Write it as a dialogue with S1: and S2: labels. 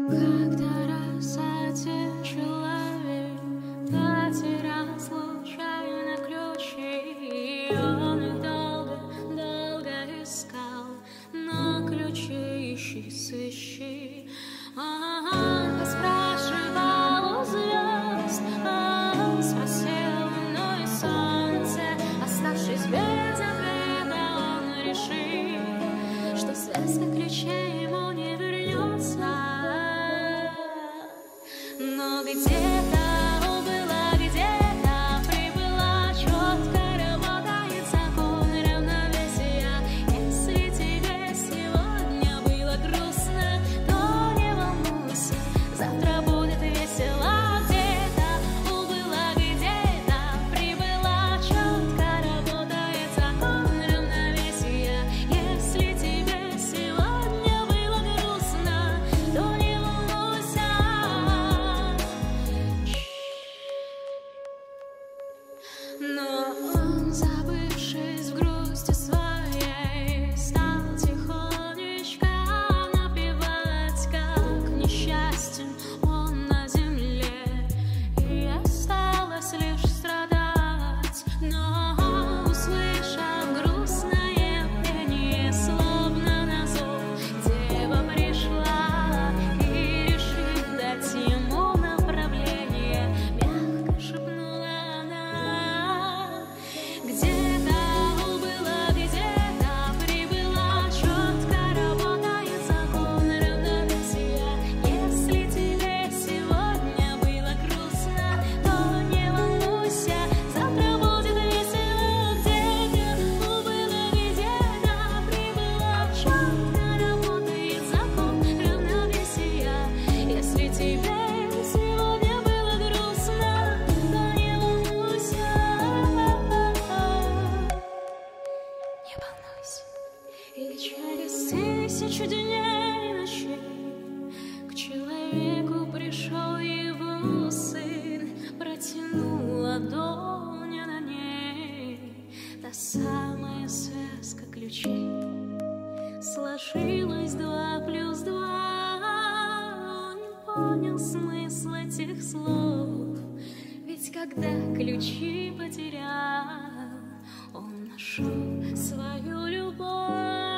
S1: Когда раз один человек потерял случайно ключи, он их долго искал, но ключи ищи, сыщи. Он спрашивал у звезд, он спросил луну и солнце, оставшись без ответа, он решил, что связка ключей ему не вернется. Но где-то убыла, где-то прибыла, четко работает закон равновесия. Если тебе сегодня было грустно, то не волнуйся, завтра будет весело. Где-то убыла, где-то прибыла, четко работает закон равновесия. Если тебе сегодня было грустно, то не волнуйся. Но он, забывшись в грусти своей, стал тихонечко напевать, как несчастен он на земле, и осталось лишь страдать. Но, услышав грустное пение, словно на зов, дева пришла и, решив дать ему направление, мягко шепнула она: где-то убыла, где-то прибыла, четко работает закон равновесия. Если тебе сегодня было грустно, то не волнуйся, завтра будет весело. Где-то убыла, где-то прибыла, четко работает закон равновесия. Если тебе сегодня было грустно, то не волнуйся. Не волнуйся. И через 1000 дней и ночей к человеку пришел его сын, протянул ладонь, а на ней та самая связка ключей. Сложилось 2 + 2, он не понял смысл этих слов, ведь когда ключи потерял, он нашел свою любовь.